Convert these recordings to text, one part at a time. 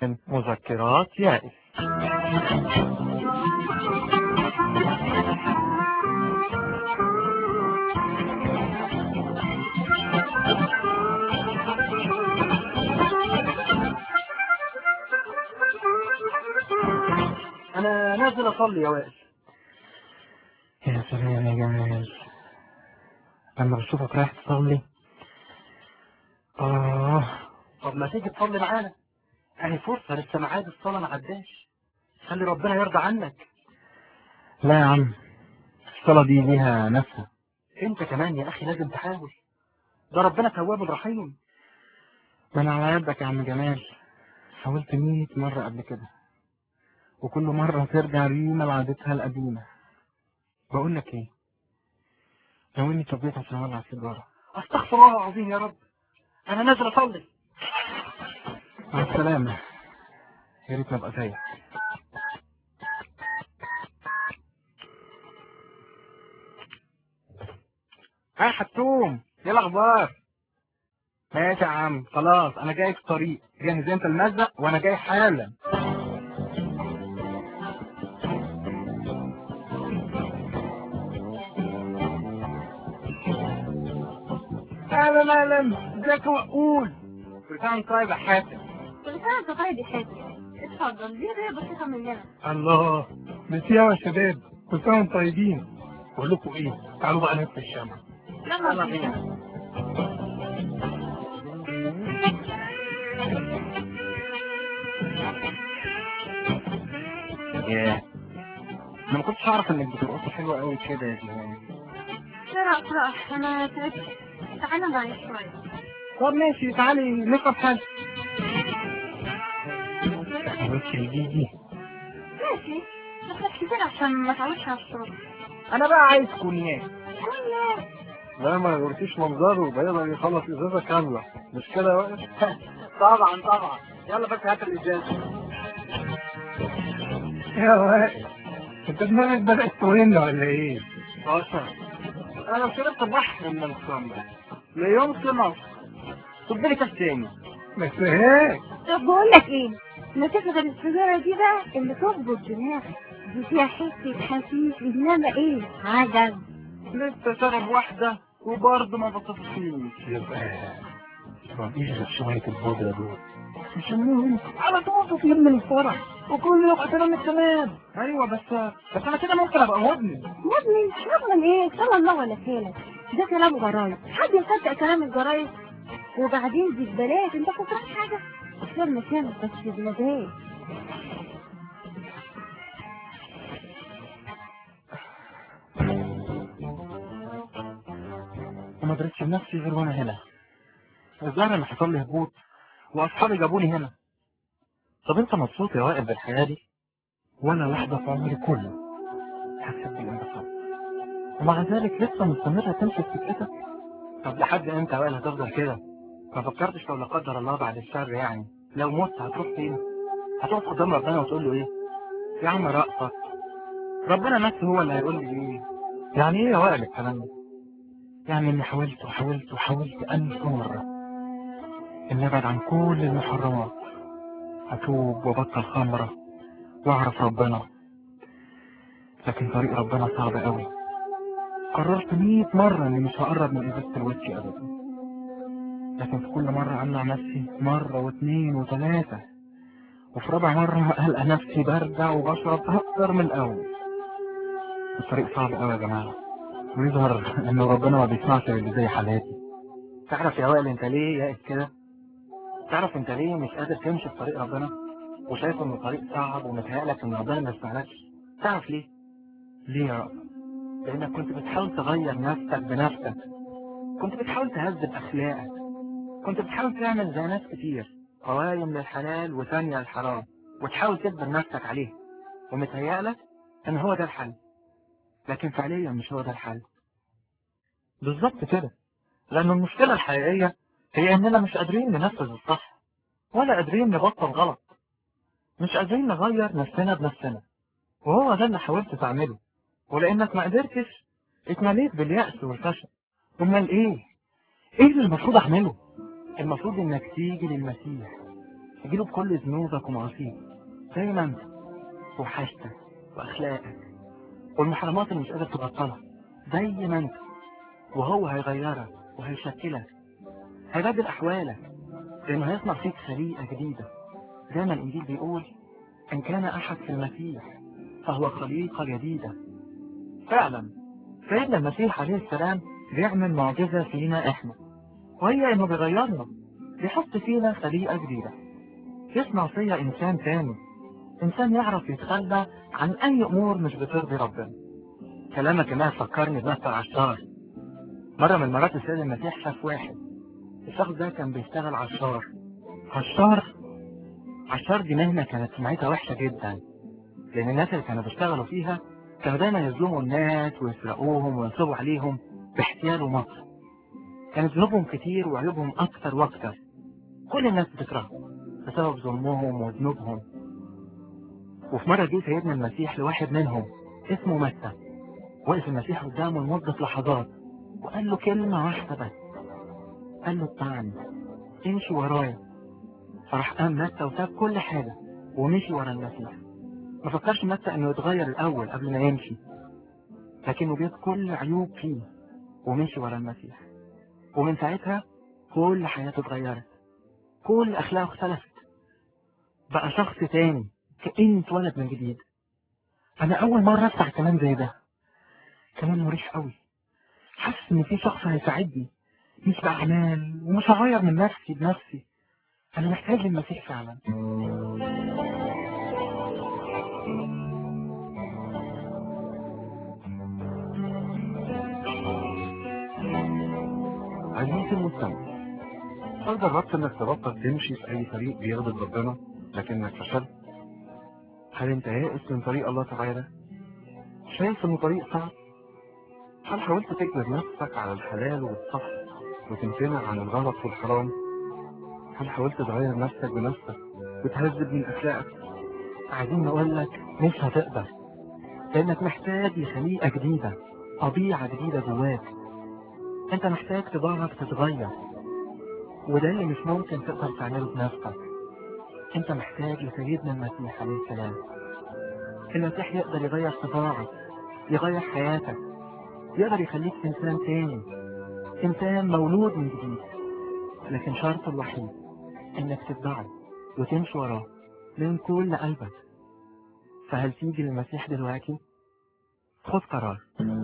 من مذكرات يائس. انا نازل اصلي يا وائل. يا سلام يا جمال، لما بشوفك رايح تصلي. طب ما تيجي تصلي معانا؟ يعني فرصة، لسه ميعاد الصلاة ما عداش. خلي ربنا يرضى عنك. لا يا عم، الصلاة دي ليها نفسها. انت كمان يا اخي لازم تحاول، ده ربنا تواب رحيم. ده انا على يدك يا عم جمال، حاولت 100 مرة قبل كده، وكل مرة ترجع ريما لعادتها القديمة. بقول لك ايه، لو اني طبيت عشان اولع سيجارة. استغفر الله العظيم يا رب، انا نازل اصلي. مع السلامة، يا ريت نبقى زيك. هاي حتوم، ايه الاخبار؟ ماشي يا عم، خلاص انا جاي في الطريق، جهز انت المزق وانا جاي حالا. اهلا اهلا، ازيك مقبول؟ كل سنه وانت طيب يا حاتم. كل سنة وانت طيب يا حاتم. اتفضل، دي هدية بسيطة مننا. الله، ميرسي يا شباب، كل سنه وانتم طيبين. بقول لكم ايه، تعالوا بقى نطفي الشمع. يلا بينا. ياه، انا ما كنتش اعرف انك بترقصي حلوه قوي كده يا جيهان. لا انا تعبت. تعالى معايا شوية. طب ماشي، تعالي نشرب حاجه. بصي يا جيجي، ماشي، بس مش كتير عشان ما تعودش على الشرب. انا بقى عايز كونياك. كل لا ما يوريكيش منظره، ده يقدر يخلص ازازه كامله، مش كده يا وائل؟ طبعا طبعا، يلا بس هات الازازة. يا وائل، انت دماغك بدأت تورن ولا ايه؟ باشا، انا شربت بحر من الخمر، لا يمكن اصلا. خد بالك تاني. بس ايه؟ طب بقول لك ايه، ما تاخد السيجارة دي بقى اللي تظبط دماغك، دي فيها حتة خفيف انما ايه عجب. لسه شارب واحدة وبرضه ما بطفيش. يبقى مفيش غير شوية البودرة دول. مش المهم، على طول تطير من الفرح وكل يوم اكلمك كمان. ايوه بس انا كده ممكن ابقى مدمن. مدمن ايه؟ صلى الله ولا خيرك، ده كلام جرايد، حد يصدق كلام الجرايد؟ وبعدين دي ببلاش، انت خسران حاجة؟ خسرنا كام بس ببلاش. وما دريتش بنفسي غير وانا هنا. الظاهر ان حصل لي هبوط واصحابي جابوني هنا. طب انت مبسوط يا وائل بالحياة دي؟ ولا لحظة في عمري كله حسيت بالانبساط، ومع ذلك لسه مستمرة تمشي في سكتك. طب لحد امتى يا وائل هتفضل كده؟ ما فكرتش لو لا قدر الله بعد الشر يعني لو مت هتروح فين؟ هتقف قدام ربنا وتقول له ايه؟ يا عم رأفت، ربنا نفسه هو اللي هيقول لي ايه. يعني ايه يا وائل الكلام ده؟ يعني اني حاولت وحاولت وحاولت 1000 مرة اني ابعد عن كل المحرمات، اتوب وابطل خمرة واعرف ربنا، لكن طريق ربنا صعب قوي. قررت 100 مرة اني مش هقرب من ازازة الويسكي ابدا، لكن في كل مرة امنع نفسي مرة واثنين وثلاثة، وفي رابع مرة ألقى نفسي برجع وبشرب أكتر من الأول. الطريق صعب قوي يا جماعة، ويظهر إن ربنا ما بيسمعش اللي زي حالاتي. تعرف يا وائل انت ليه يائس كده؟ تعرف انت ليه مش قادر تمشي في طريق ربنا وشايف ان الطريق صعب ومتهيألك ان ربنا ما يسمعلكش؟ تعرف ليه؟ ليه يا رب؟ لانك كنت بتحاول تغير نفسك بنفسك، كنت بتحاول تهذب اخلاقك، كنت بتحاول تعمل زي ناس كتير، قوايم للحلال وثانية للحرام، وتحاول تجبر نفسك عليه، ومتهيألك ان هو ده الحل، لكن فعليا مش هو ده الحل. بالظبط كده، لأن المشكلة الحقيقية هي إننا مش قادرين ننفذ الصح، ولا قادرين نبطل غلط، مش قادرين نغير نفسنا بنفسنا. وهو ده اللي حاولت تعمله، ولأنك ما قدرتش اتمليت باليأس والفشل. أمال إيه؟ إيه اللي المفروض أعمله؟ المفروض انك تيجي للمسيح، تجيله بكل ذنوبك ومعاصيك زي ما انت، وحاجتك واخلاقك والمحرمات اللي مش قادر تبطلها زي ما انت، وهو هيغيرك وهيشكلك، هيبدل احوالك، لانه هيصنع فيك خليقة جديدة. زي ما الانجيل بيقول: ان كان احد في المسيح فهو خليقة جديدة. فعلا سيدنا المسيح عليه السلام بيعمل معجزة فينا احنا، وهي انه بيغيرنا، بيحط فينا خليقة جديدة، يصنع فيا انسان تاني، انسان يعرف يتخلى عن اي امور مش بترضي ربنا. كلامك هنا فكرني بنفس عشار. مرة من مرات السيد المسيح شاف واحد، الشخص ده كان بيشتغل عشار. عشار دي مهنة كانت سمعتها وحشة جدا، لأن الناس اللي كانوا بيشتغلوا فيها كانوا دايما يظلموا الناس ويسرقوهم وينصبوا عليهم باحتيال ومكر. كانت ذنوبهم كتير وعيوبهم أكتر وأكتر، كل الناس بتكرههم بسبب ظلمهم وذنوبهم. وفي مرة جه سيدنا المسيح لواحد منهم اسمه متى، وقف المسيح قدامه لمدة لحظات وقال له كلمة واحدة بس، قال له: اتبعني، امشي ورايا. فراح قام متى وساب كل حاجة ومشي ورا المسيح. ما فكرش متى انه يتغير الاول قبل ما يمشي، لكنه جاب كل عيوب فيه ومشي ورا المسيح. ومن ساعتها كل حياته اتغيرت، كل اخلاقه اختلفت، بقى شخص تاني كأنه اتولد من جديد. انا اول مرة اسمع كلام زي ده، كلام مريح قوي. حاسس ان في شخص هيساعدني، مش باعمال، ومش هغير من نفسي بنفسي. انا محتاج للمسيح فعلا. عزيزي المستمع، هل جربت انك تبطل تمشي في اي طريق بيغضب ربنا لكنك فشلت؟ هل انت يائس من طريق الله تعالى؟ شايف انه طريق صعب؟ هل حاولت تجبر نفسك على الحلال والصح وتمتنع عن الغلط والحرام؟ هل حاولت تغير نفسك بنفسك وتهذب من اخلاقك؟ عايزين نقول لك مش هتقدر، لانك محتاج لخليقة جديدة، طبيعة جديدة جواك. انت محتاج طباعك تتغير، وده اللي مش ممكن تقدر تعمله بنفسك. انت محتاج لسيدنا المسيح عليه السلام. المسيح يقدر يغير طباعك، يغير حياتك، يقدر يخليك انسان تاني، انسان مولود من جديد. لكن شرطه الوحيد انك تتبعه وتمشي وراه من كل قلبك. فهل تيجي للمسيح دلوقتي؟ خد قرار.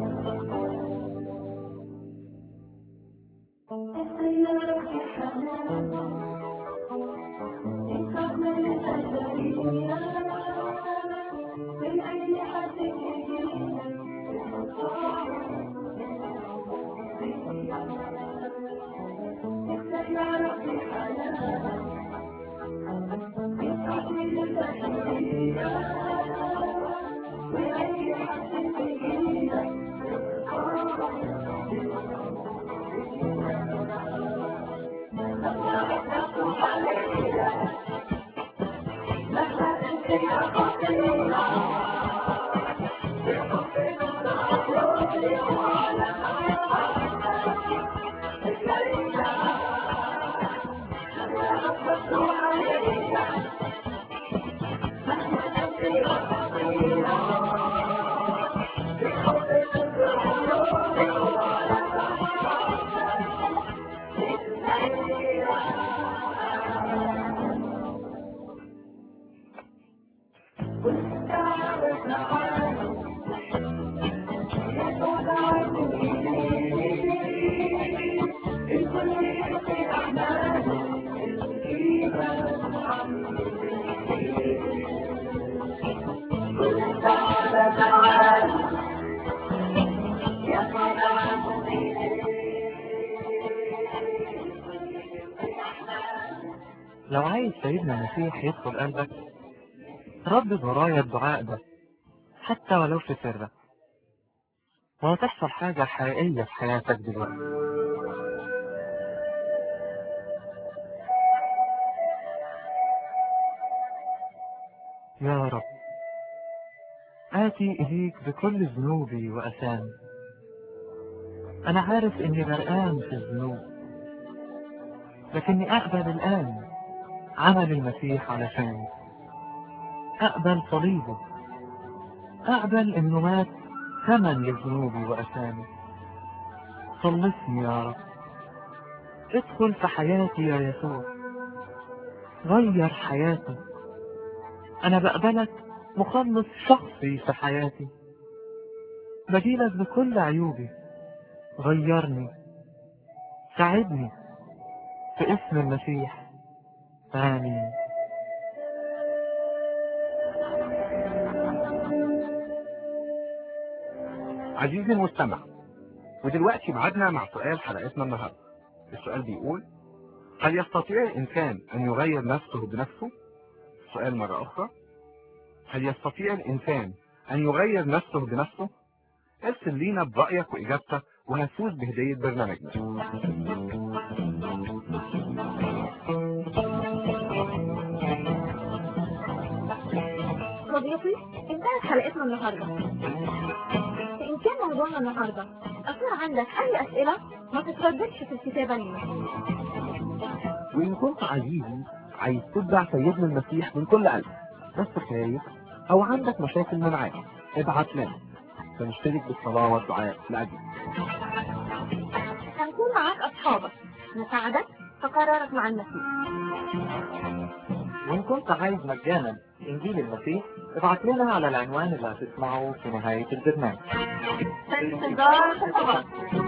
لو عايز سيدنا المسيح يدخل قلبك، ردد ورايا الدعاء ده حتى ولو في سرك، وهتحصل حاجة حقيقية في حياتك دلوقتي. يا رب، آتي إليك بكل ذنوبي وأثامي. أنا عارف إني غرقان في الذنوب، لكني أقبل الآن عمل المسيح علشاني، أقبل صليبه، أقبل إنه مات ثمن لذنوبي وأثامي. خلصني يا رب، ادخل في حياتي يا يسوع، غير حياتي. أنا بقبلك مخلص شخصي في حياتي، بجيلك بكل عيوبي، غيرني، ساعدني في اسم المسيح، آمين. عزيزي المستمع، ودلوقتي معادنا مع سؤال حلقتنا النهارده. السؤال بيقول: هل يستطيع الإنسان أن يغير نفسه بنفسه؟ السؤال مرة أخرى: هل يستطيع الإنسان أن يغير نفسه بنفسه؟ ارسل لينا برأيك وإجابتك وهتفوز بهدية برنامجنا. صديقي، انتهت حلقتنا النهارده. إن كان موضوعنا النهارده أثار عندك أي أسئلة ما تترددش في الكتابة لنا. وإن كنت عزيزي عايز تتبع سيدنا المسيح من كل قلب بس خايف أو عندك مشاكل معاه، ابعت لنا فنشترك بالصلاة والدعاء لأجلك. هنكون معاك أصحابك نساعدك في قرارك مع المسيح. وإن كنت عايز مجانا إنجيل المسيح، ابعت لنا على العنوان اللي هتسمعه في نهاية البرنامج. في انتظار خطابك.